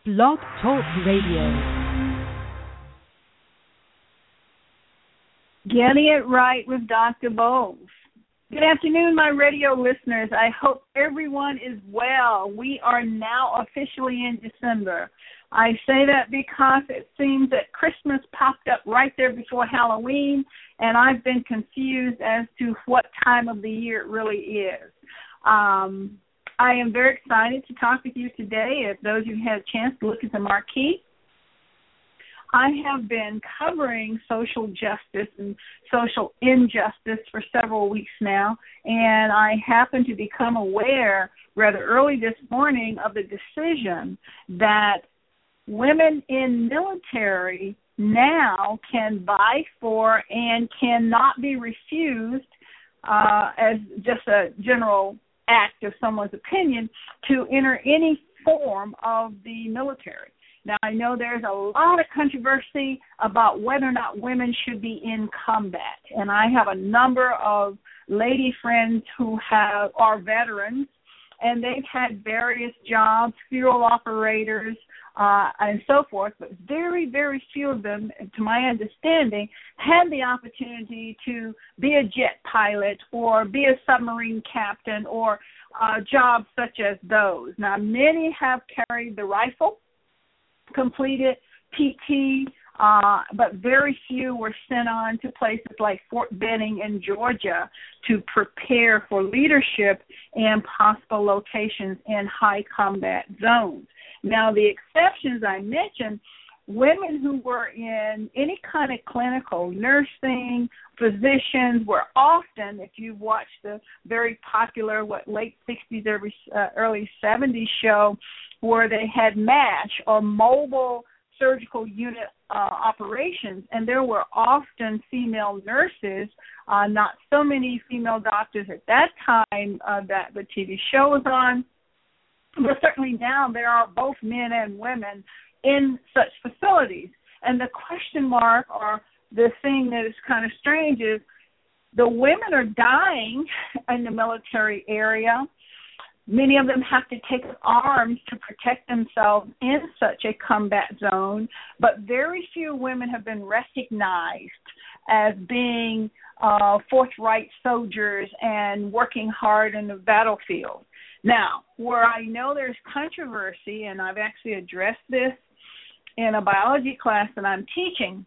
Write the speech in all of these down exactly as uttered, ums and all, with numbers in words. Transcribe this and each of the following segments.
Blog Talk Radio. Getting it right with Doctor Bowles. Good afternoon, my radio listeners. I hope everyone is well. We are now officially in December. I say that because it seems that Christmas popped up right there before Halloween, and I've been confused as to what time of the year it really is. Um, I am very excited to talk with you today. If those of you who had a chance to look at the marquee, I have been covering social justice and social injustice for several weeks now, and I happen to become aware rather early this morning of the decision that women in military now can vie for and cannot be refused uh, as just a general act of someone's opinion to enter any form of the military. Now, I know there's a lot of controversy about whether or not women should be in combat, and I have a number of lady friends who have are veterans, and they've had various jobs, fuel operators, uh, and so forth, but very, very few of them, to my understanding, had the opportunity to be a jet pilot or be a submarine captain or uh, jobs such as those. Now, many have carried the rifle, completed P T, uh, but very few were sent on to places like Fort Benning in Georgia to prepare for leadership in possible locations in high combat zones. Now, the exceptions I mentioned, women who were in any kind of clinical, nursing, physicians were often, if you've watched the very popular, what, late sixties, early, uh, early seventies show, where they had MASH or mobile surgical unit uh, operations, and there were often female nurses, uh, not so many female doctors at that time uh, that the T V show was on, but certainly now there are both men and women in such facilities. And the question mark, or the thing that is kind of strange, is the women are dying in the military area. Many of them have to take up arms to protect themselves in such a combat zone, but very few women have been recognized as being uh, forthright soldiers and working hard in the battlefield. Now, where I know there's controversy, and I've actually addressed this in a biology class that I'm teaching,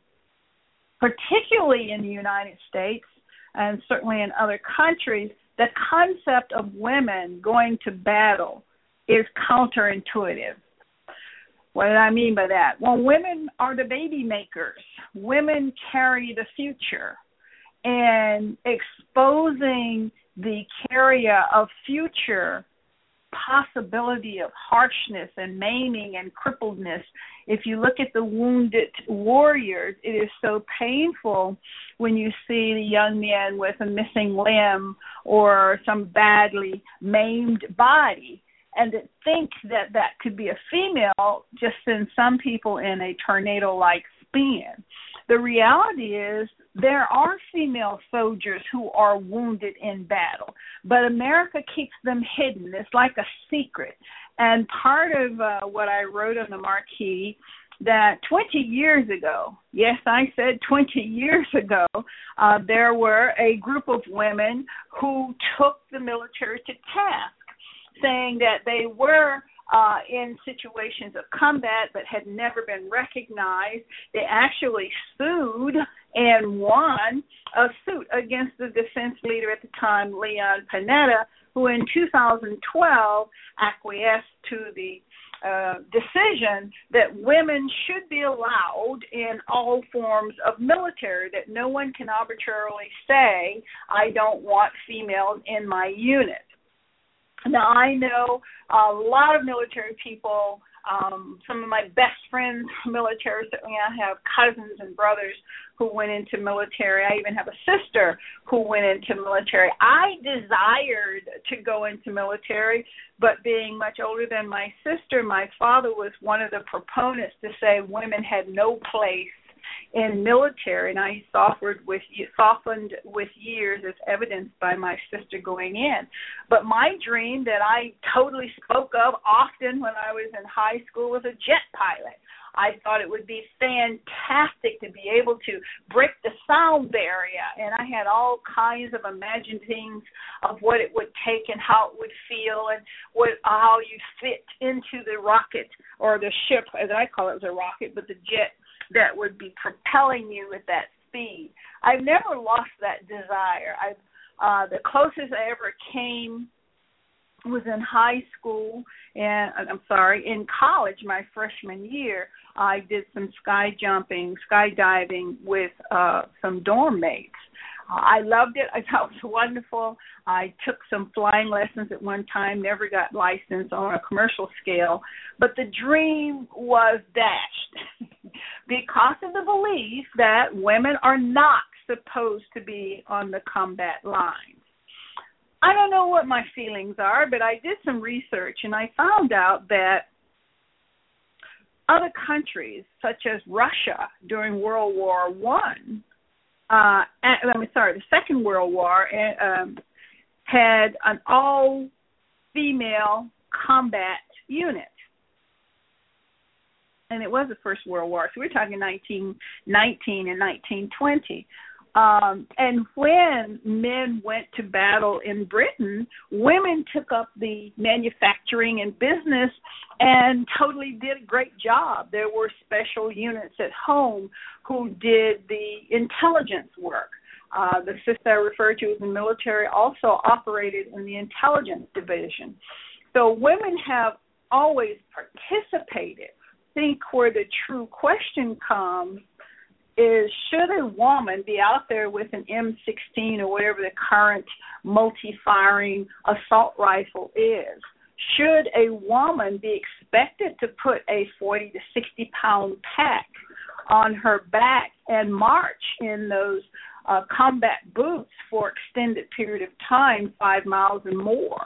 particularly in the United States and certainly in other countries, the concept of women going to battle is counterintuitive. What do I mean by that? Well, women are the baby makers. Women carry the future. And exposing the carrier of future possibility of harshness and maiming and crippledness, if you look at the wounded warriors, it is so painful when you see the young man with a missing limb or some badly maimed body, and to think that that could be a female just sends some people in a tornado-like spin. The reality is there are female soldiers who are wounded in battle, but America keeps them hidden. It's like a secret. And part of uh, what I wrote on the marquee, that twenty years ago, yes, I said twenty years ago, uh, there were a group of women who took the military to task, saying that they were uh, in situations of combat but had never been recognized. They actually sued and won a suit against the defense leader at the time, Leon Panetta, who in two thousand twelve acquiesced to the uh, decision that women should be allowed in all forms of military, that no one can arbitrarily say, I don't want females in my unit. Now, I know a lot of military people, um, some of my best friends military, certainly I have cousins and brothers who went into military. I even have a sister who went into military. I desired to go into military, but being much older than my sister, my father was one of the proponents to say women had no place in military, and I suffered with softened with years, as evidenced by my sister going in. But my dream that I totally spoke of often when I was in high school was a jet pilot. I thought it would be fantastic to be able to break the sound barrier, and I had all kinds of imaginings of what it would take and how it would feel and what how you fit into the rocket or the ship, as I call it, it was a rocket, but the jet that would be propelling you at that speed. I've never lost that desire. I, uh, the closest I ever came was in high school, and I'm sorry, in college, my freshman year. I did some sky jumping, skydiving with uh, some dorm mates. Uh, I loved it. I thought it was wonderful. I took some flying lessons at one time, never got licensed on a commercial scale, but the dream was dashed because of the belief that women are not supposed to be on the combat lines. I don't know what my feelings are, but I did some research, and I found out that other countries, such as Russia during World War One, uh, I'm sorry, the Second World War, um, had an all-female combat unit. And it was the First World War, so we're talking nineteen nineteen and nineteen twenty. Um, and when men went to battle in Britain, women took up the manufacturing and business and totally did a great job. There were special units at home who did the intelligence work. Uh, the sister I referred to in the military also operated in the intelligence division. So women have always participated. I think where the true question comes is, should a woman be out there with an M sixteen or whatever the current multi-firing assault rifle is? Should a woman be expected to put a forty to sixty pound pack on her back and march in those uh, combat boots for extended period of time, five miles and more?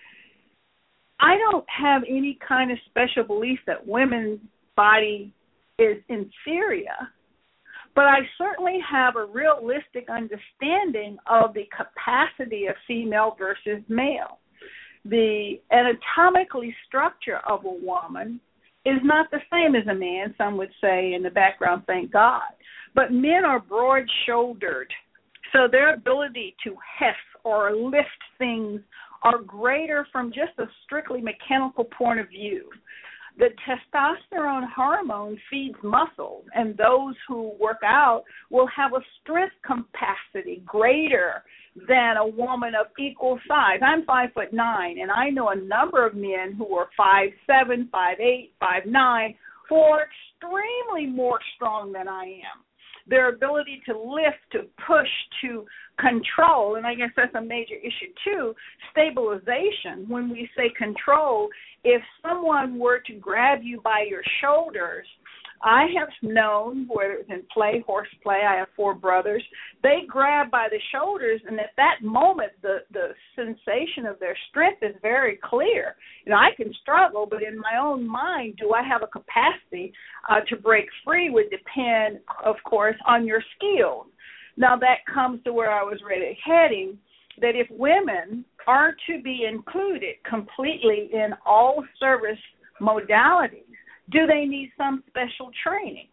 I don't have any kind of special belief that women's body is inferior, but I certainly have a realistic understanding of the capacity of female versus male. The anatomically structure of a woman is not the same as a man, some would say in the background, thank God. But men are broad-shouldered, so their ability to heft or lift things are greater from just a strictly mechanical point of view. The testosterone hormone feeds muscles, and those who work out will have a strength capacity greater than a woman of equal size. I'm five foot nine, and I know a number of men who are five seven, five eight, five nine, who are extremely more strong than I am. Their ability to lift, to push, to control, and I guess that's a major issue too, stabilization. When we say control, if someone were to grab you by your shoulders, I have known, whether it's in play, horseplay, I have four brothers, they grab by the shoulders, and at that moment, the, the sensation of their strength is very clear. You know, I can struggle, but in my own mind, do I have a capacity uh, to break free would depend, of course, on your skills. Now, that comes to where I was really heading, that if women are to be included completely in all service modalities, do they need some special training?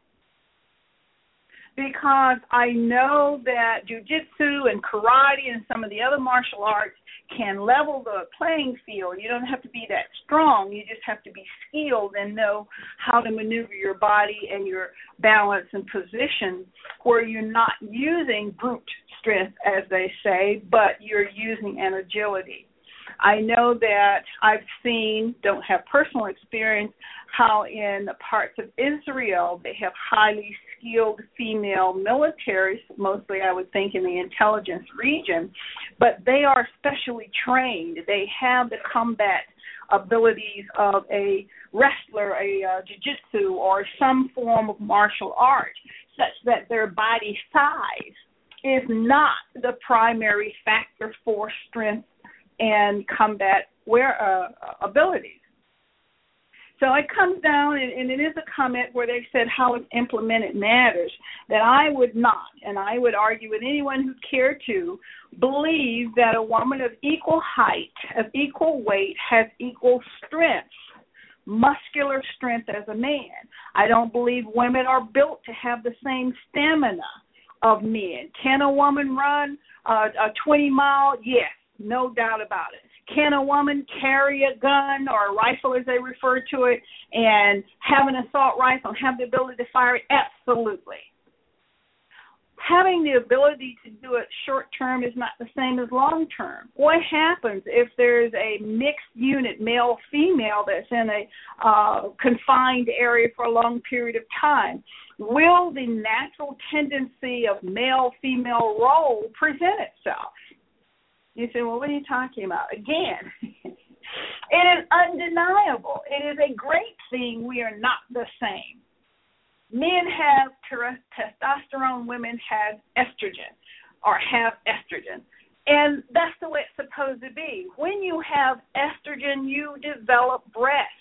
Because I know that jiu-jitsu and karate and some of the other martial arts can level the playing field. You don't have to be that strong. You just have to be skilled and know how to maneuver your body and your balance and position where you're not using brute strength, as they say, but you're using an agility. I know that I've seen, don't have personal experience, how in parts of Israel they have highly skilled female militaries, mostly I would think in the intelligence region, but they are specially trained. They have the combat abilities of a wrestler, a uh, jiu-jitsu, or some form of martial art, such that their body size is not the primary factor for strength and combat where, uh, abilities. So So it comes down, and, and it is a comment where they said how it's implemented matters, that I would not, and I would argue with anyone who cared to, believe that a woman of equal height, of equal weight, has equal strength, muscular strength as a man. I don't believe women are built to have the same stamina of men. Can a woman run uh, a twenty mile? Yes, no doubt about it. Can a woman carry a gun or a rifle, as they refer to it, and have an assault rifle and have the ability to fire it? Absolutely. Having the ability to do it short term is not the same as long term. What happens if there's a mixed unit, male-female, that's in a uh, confined area for a long period of time? Will the natural tendency of male-female role present itself? You say, well, what are you talking about? Again, it is undeniable. It is a great thing we are not the same. Men have ter- testosterone, women have estrogen or have estrogen. And that's the way it's supposed to be. When you have estrogen, you develop breasts.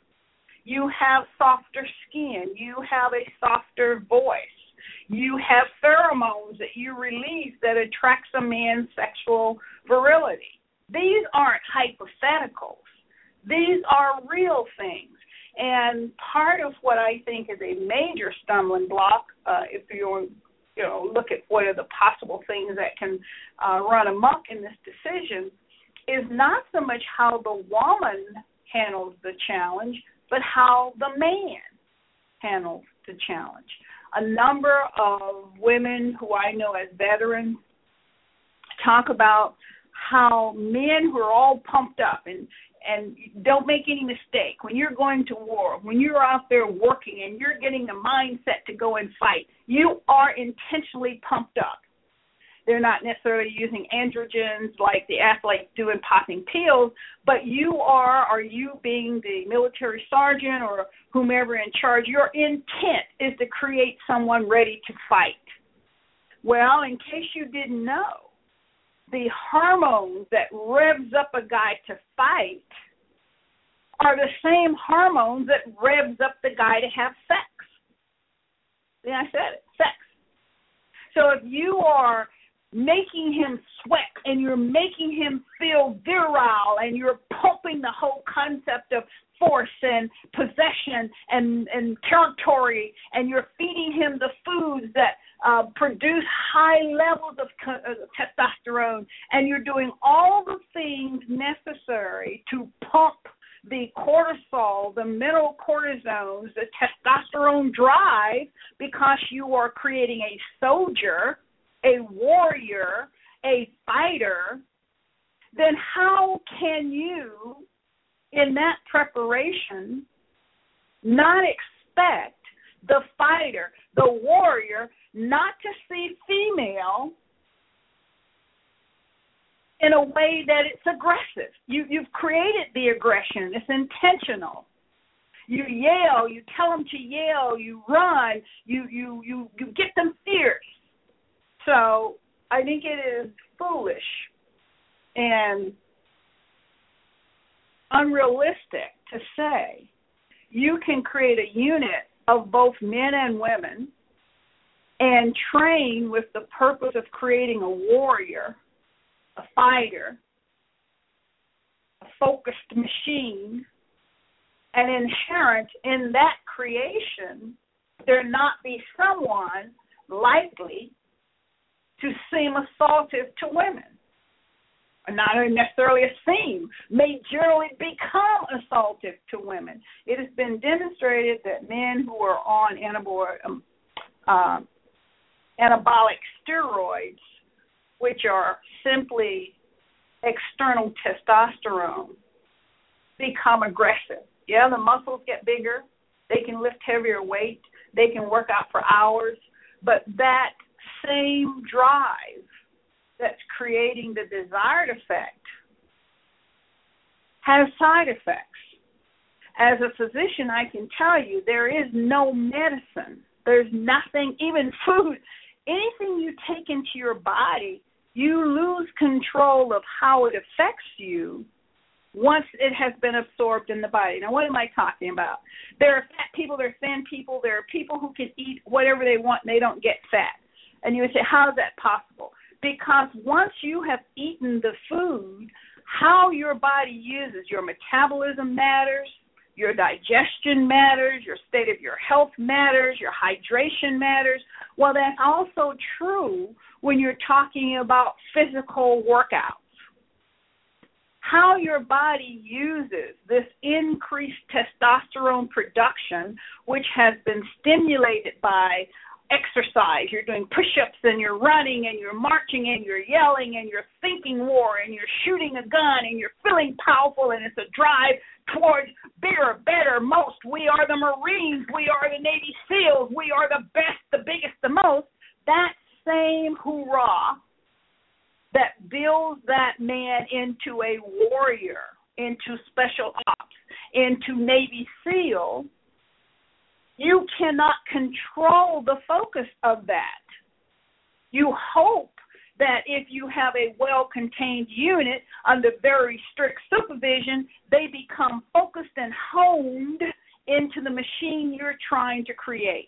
You have softer skin. You have a softer voice. You have pheromones that you release that attracts a man's sexual virility. These aren't hypotheticals. These are real things. And part of what I think is a major stumbling block, uh, if you you know look at what are the possible things that can uh, run amok in this decision, is not so much how the woman handles the challenge, but how the man handles the challenge. A number of women who I know as veterans talk about how men who are all pumped up, and, and don't make any mistake, when you're going to war, when you're out there working and you're getting the mindset to go and fight, you are intentionally pumped up. They're not necessarily using androgens like the athletes do in popping pills, but you are, or you being the military sergeant or whomever in charge, your intent is to create someone ready to fight. Well, in case you didn't know, the hormones that revs up a guy to fight are the same hormones that revs up the guy to have sex. Yeah, I said it, sex. So if you are making him sweat and you're making him feel virile and you're pumping the whole concept of force and possession and, and territory, and you're feeding him the foods that uh, produce high levels of co- uh, testosterone, and you're doing all the things necessary to pump the cortisol, the mental cortisones, the testosterone drive, because you are creating a soldier, a warrior, a fighter, then how can you, in that preparation, not expect the fighter, the warrior, not to see female in a way that it's aggressive? You, you've created the aggression. It's intentional. You yell, you tell them to yell, you run, you, you, you, you get them fierce. So I think it is foolish and unrealistic to say you can create a unit of both men and women and train with the purpose of creating a warrior, a fighter, a focused machine, and inherent in that creation there not be someone likely to seem assaultive to women. Not necessarily a seem, may generally become assaultive to women. It has been demonstrated that men who are on anabolic, um, uh, anabolic steroids, which are simply external testosterone, become aggressive. Yeah, the muscles get bigger. They can lift heavier weight. They can work out for hours. But that same drive that's creating the desired effect has side effects. As a physician, I can tell you there is no medicine. There's nothing, even food, anything you take into your body, you lose control of how it affects you once it has been absorbed in the body. Now, what am I talking about? There are fat people, there are thin people, there are people who can eat whatever they want and they don't get fat. And you would say, how is that possible? Because once you have eaten the food, how your body uses your metabolism matters, your digestion matters, your state of your health matters, your hydration matters. Well, that's also true when you're talking about physical workouts. How your body uses this increased testosterone production, which has been stimulated by exercise. You're doing push-ups and you're running and you're marching and you're yelling and you're thinking war and you're shooting a gun and you're feeling powerful, and it's a drive towards bigger, better, most. We are the Marines. We are the Navy SEALs. We are the best, the biggest, the most. That same hoorah that builds that man into a warrior, into special ops, into Navy SEAL, you cannot control the focus of that. You hope that if you have a well-contained unit under very strict supervision, they become focused and honed into the machine you're trying to create.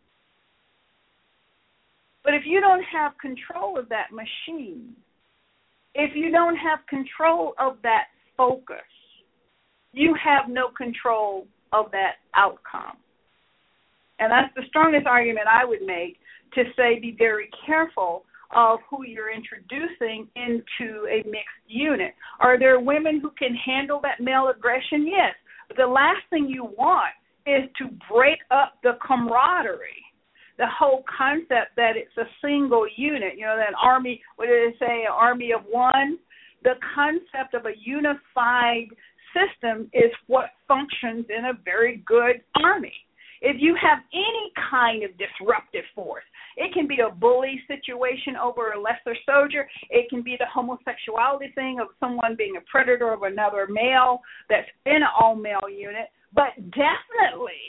But if you don't have control of that machine, if you don't have control of that focus, you have no control of that outcome. And that's the strongest argument I would make, to say be very careful of who you're introducing into a mixed unit. Are there women who can handle that male aggression? Yes. But the last thing you want is to break up the camaraderie, the whole concept that it's a single unit. You know, that army, what did they say, an army of one? The concept of a unified system is what functions in a very good army. If you have any kind of disruptive force, it can be a bully situation over a lesser soldier. It can be the homosexuality thing of someone being a predator of another male that's in an all-male unit. But definitely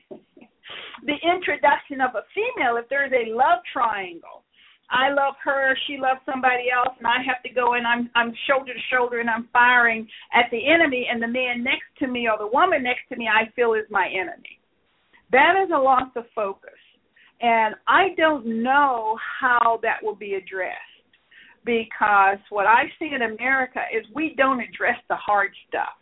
the introduction of a female, if there's a love triangle, I love her, she loves somebody else, and I have to go and I'm I'm shoulder to shoulder and I'm firing at the enemy, and the man next to me or the woman next to me I feel is my enemy. That is a loss of focus, and I don't know how that will be addressed, because what I see in America is we don't address the hard stuff.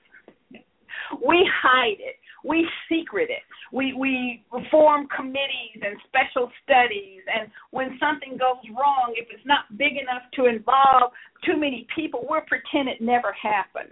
We hide it. We secret it. We we form committees and special studies, and when something goes wrong, if it's not big enough to involve too many people, we'll pretend it never happened.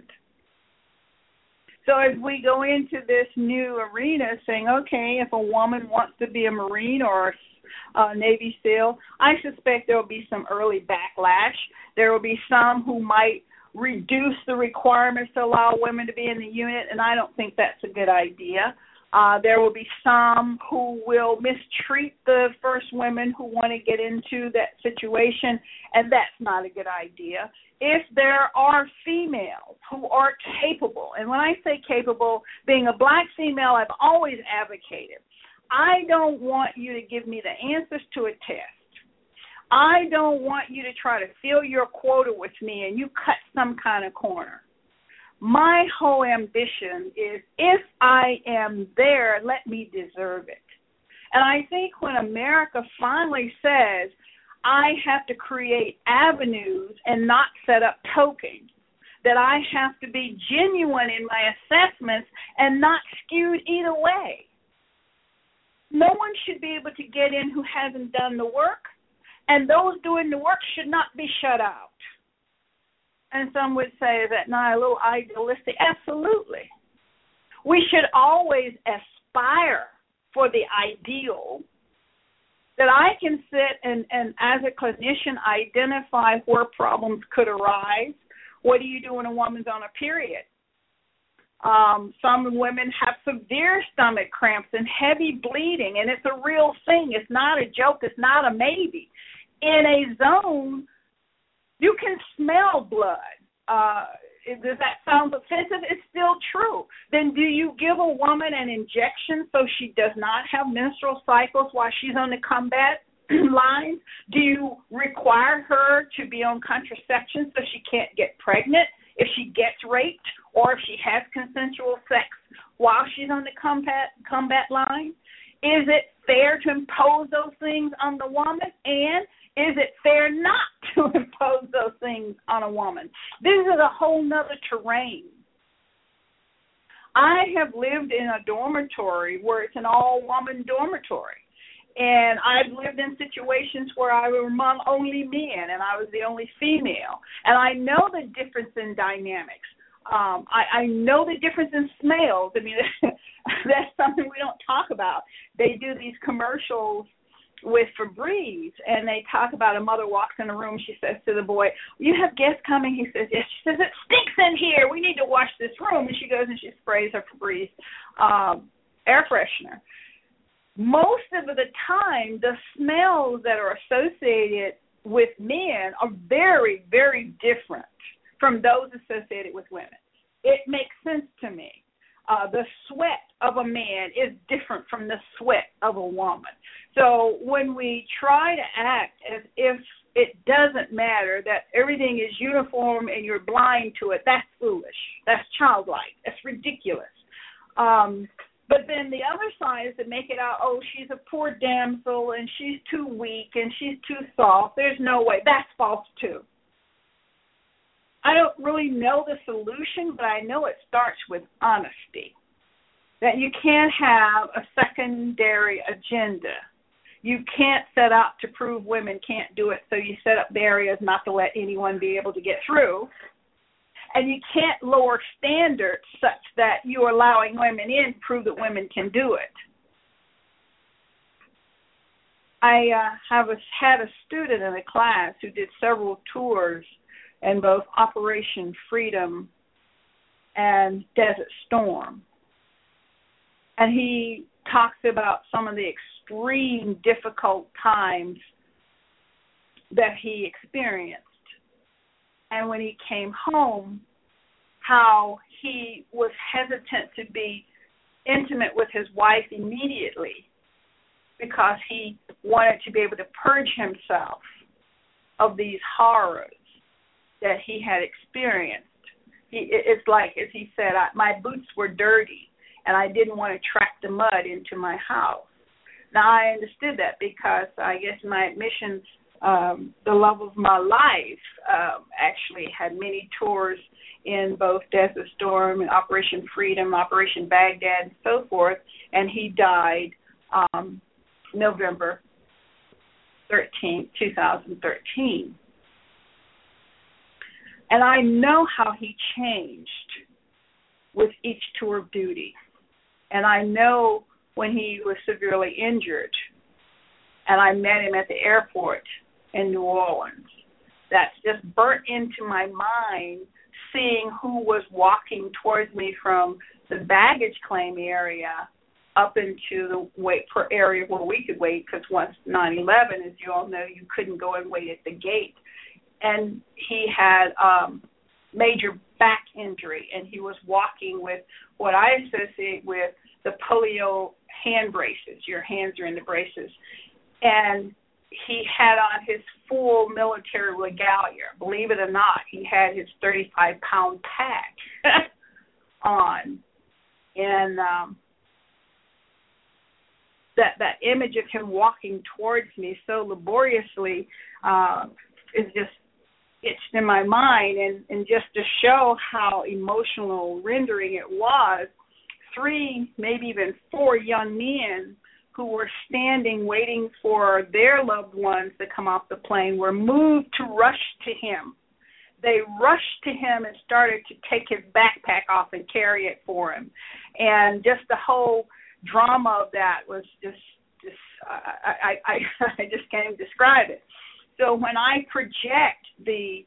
So as we go into this new arena saying, okay, if a woman wants to be a Marine or a Navy SEAL, I suspect there will be some early backlash. There will be some who might reduce the requirements to allow women to be in the unit, and I don't think that's a good idea. Uh, there will be some who will mistreat the first women who want to get into that situation, and that's not a good idea. If there are females who are capable, and when I say capable, being a black female, I've always advocated, I don't want you to give me the answers to a test. I don't want you to try to fill your quota with me and you cut some kind of corner. My whole ambition is, if I am there, let me deserve it. And I think when America finally says, I have to create avenues and not set up tokens, that I have to be genuine in my assessments and not skewed either way. No one should be able to get in who hasn't done the work, and those doing the work should not be shut out. And some would say, is that not a little idealistic? Absolutely. We should always aspire for the ideal, that I can sit and, and as a clinician identify where problems could arise. What do you do when a woman's on a period? Um, some women have severe stomach cramps and heavy bleeding, and it's a real thing. It's not a joke. It's not a maybe. In a zone, you can smell blood. Uh, does that sound offensive? It's still true. Then do you give a woman an injection so she does not have menstrual cycles while she's on the combat lines? Do you require her to be on contraception so she can't get pregnant if she gets raped or if she has consensual sex while she's on the combat combat line? Is it fair to impose those things on the woman? And is it fair not to impose those things on a woman? This is a whole nother terrain. I have lived in a dormitory where it's an all-woman dormitory. And I've lived in situations where I was among only men and I was the only female. And I know the difference in dynamics. Um, I, I know the difference in smells. I mean, that's something we don't talk about. They do these commercials with Febreze, and they talk about a mother walks in a room. She says to the boy, "You have guests coming?" He says, "Yes." She says, "It stinks in here. We need to wash this room." And she goes and she sprays her Febreze um, air freshener. Most of the time, the smells that are associated with men are very, very different from those associated with women. It makes sense to me. Uh, the sweat of a man is different from the sweat of a woman. So when we try to act as if it doesn't matter, that everything is uniform and you're blind to it, that's foolish. That's childlike. That's ridiculous. Um, but then the other side is to make it out, oh, she's a poor damsel and she's too weak and she's too soft. There's no way. That's false too. I don't really know the solution, but I know it starts with honesty. That you can't have a secondary agenda. You can't set out to prove women can't do it, so you set up barriers not to let anyone be able to get through. And you can't lower standards such that you're allowing women in to prove that women can do it. I uh, have a, had a student in a class who did several tours in both Operation Freedom and Desert Storm. And he talks about some of the extreme difficult times that he experienced. And when he came home, how he was hesitant to be intimate with his wife immediately because he wanted to be able to purge himself of these horrors that he had experienced. He, it's like, as he said, I, my boots were dirty, and I didn't want to track the mud into my house. Now, I understood that because I guess my admissions, um, the love of my life, um, actually had many tours in both Desert Storm and Operation Freedom, Operation Baghdad, and so forth, and he died um, November thirteenth, twenty thirteen. And I know how he changed with each tour of duty. And I know when he was severely injured, and I met him at the airport in New Orleans. That's just burnt into my mind, seeing who was walking towards me from the baggage claim area up into the wait for area where we could wait, because once nine eleven, as you all know, you couldn't go and wait at the gate. And he had um, major back injury, and he was walking with what I associate with the polio hand braces. Your hands are in the braces. And he had on his full military regalia. Believe it or not, he had his thirty-five pound pack on. And um, that, that image of him walking towards me so laboriously uh, is just itched in my mind, and, and just to show how emotional rendering it was, three, maybe even four young men who were standing waiting for their loved ones to come off the plane were moved to rush to him. They rushed to him and started to take his backpack off and carry it for him. And just the whole drama of that was just, just I, I, I, I just can't even describe it. So when I project the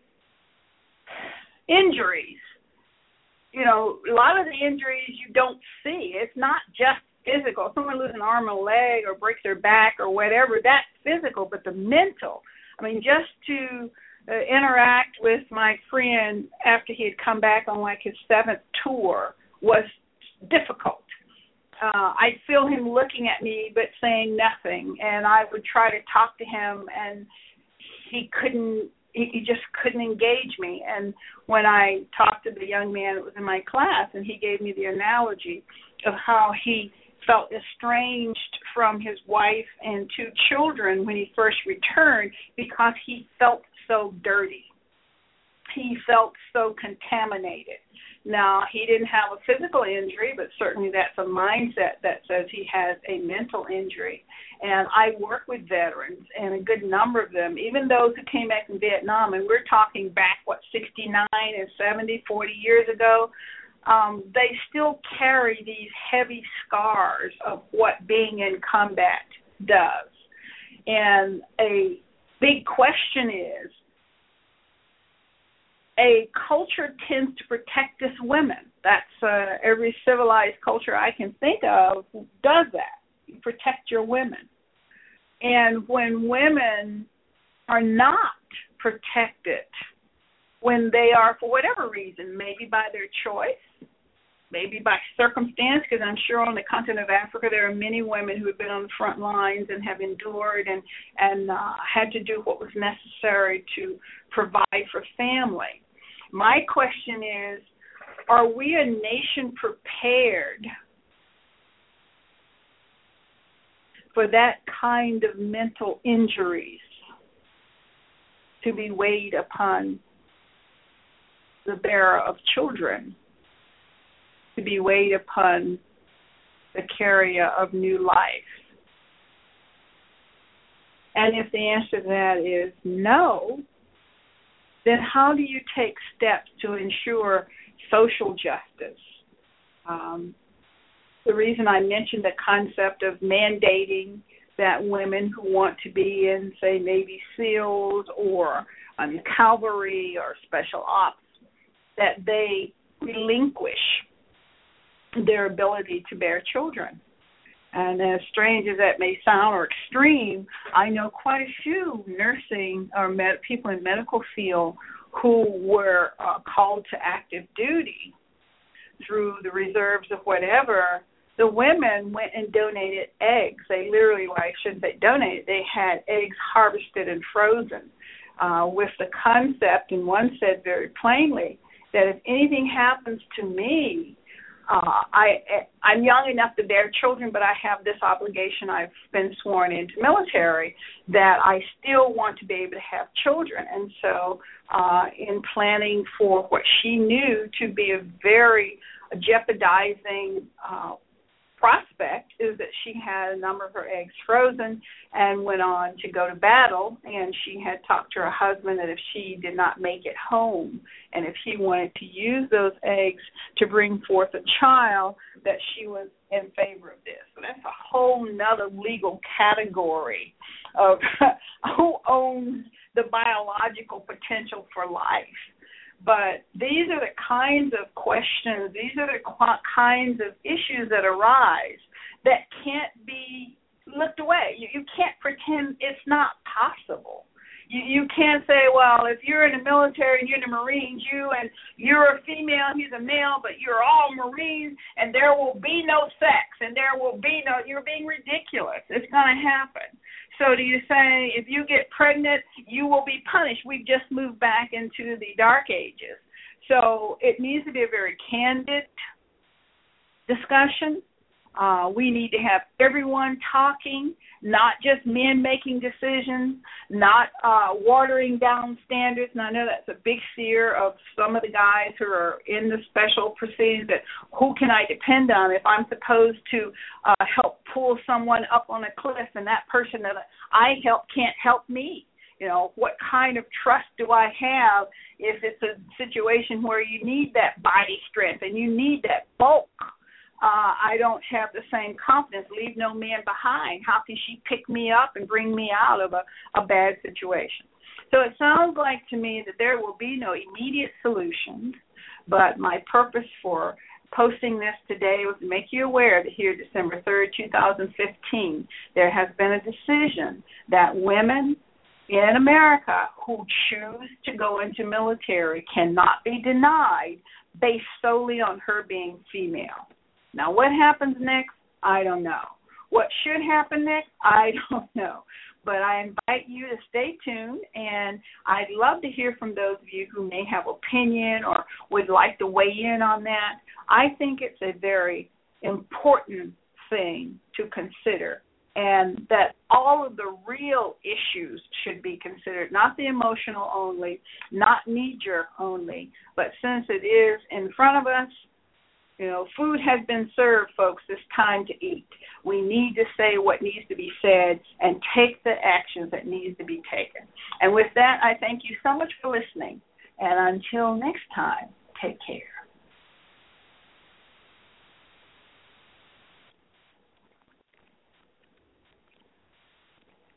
injuries, you know, a lot of the injuries you don't see. It's not just physical. Someone loses an arm or a leg or breaks their back or whatever, that's physical, but the mental. I mean, just to uh, interact with my friend after he had come back on like his seventh tour was difficult. Uh, I'd feel him looking at me but saying nothing, and I would try to talk to him, and he couldn't he, he just couldn't engage me. And when I talked to the young man that was in my class, and he gave me the analogy of how he felt estranged from his wife and two children when he first returned because he felt so dirty. He felt so contaminated. Now, he didn't have a physical injury, but certainly that's a mindset that says he has a mental injury. And I work with veterans, and a good number of them, even those who came back from Vietnam, and we're talking back, what, sixty-nine and seventy, forty years ago, um, they still carry these heavy scars of what being in combat does. And a big question is, a culture tends to protect its women. That's uh, every civilized culture I can think of does that. You protect your women. And when women are not protected, when they are, for whatever reason, maybe by their choice, maybe by circumstance, because I'm sure on the continent of Africa there are many women who have been on the front lines and have endured and, and uh, had to do what was necessary to provide for family. My question is, are we a nation prepared for that kind of mental injuries to be weighed upon the bearer of children, to be weighed upon the carrier of new life? And if the answer to that is no, then how do you take steps to ensure social justice? Um, the reason I mentioned the concept of mandating that women who want to be in, say, Navy SEALs or um, cavalry or special ops, that they relinquish their ability to bear children. And as strange as that may sound or extreme, I know quite a few nursing or med- people in medical field who were uh, called to active duty through the reserves of whatever. The women went and donated eggs. They literally, well, I shouldn't say donated, they had eggs harvested and frozen uh, with the concept, and one said very plainly, that if anything happens to me, Uh, I, I'm young enough to bear children, but I have this obligation. I've been sworn into military that I still want to be able to have children. And so uh, in planning for what she knew to be a very jeopardizing uh, prospect is that she had a number of her eggs frozen and went on to go to battle, and she had talked to her husband that if she did not make it home and if he wanted to use those eggs to bring forth a child, that she was in favor of this. So that's a whole nother legal category of who owns the biological potential for life. But these are the kinds of questions, these are the qu- kinds of issues that arise that can't be looked away. You, you can't pretend it's not possible. You, you can't say, well, if you're in the military and you're in the Marines, you and you're a female, he's a male, but you're all Marines, and there will be no sex, and there will be no, you're being ridiculous. It's going to happen. So do you say if you get pregnant, you will be punished? We've just moved back into the dark ages. So it needs to be a very candid discussion. Uh, we need to have everyone talking, not just men making decisions, not uh, watering down standards. And I know that's a big fear of some of the guys who are in the special proceedings, that who can I depend on if I'm supposed to uh, help pull someone up on a cliff and that person that I help can't help me? You know, what kind of trust do I have if it's a situation where you need that body strength and you need that bulk? Uh, I don't have the same confidence. Leave no man behind. How can she pick me up and bring me out of a, a bad situation? So it sounds like to me that there will be no immediate solutions, but my purpose for posting this today was to make you aware that here, December third, twenty fifteen, there has been a decision that women in America who choose to go into military cannot be denied based solely on her being female. Now, what happens next? I don't know. What should happen next? I don't know. But I invite you to stay tuned, and I'd love to hear from those of you who may have opinion or would like to weigh in on that. I think it's a very important thing to consider, and that all of the real issues should be considered, not the emotional only, not knee-jerk only, but since it is in front of us, you know, food has been served, folks. It's time to eat. We need to say what needs to be said and take the actions that needs to be taken. And with that, I thank you so much for listening. And until next time, take care.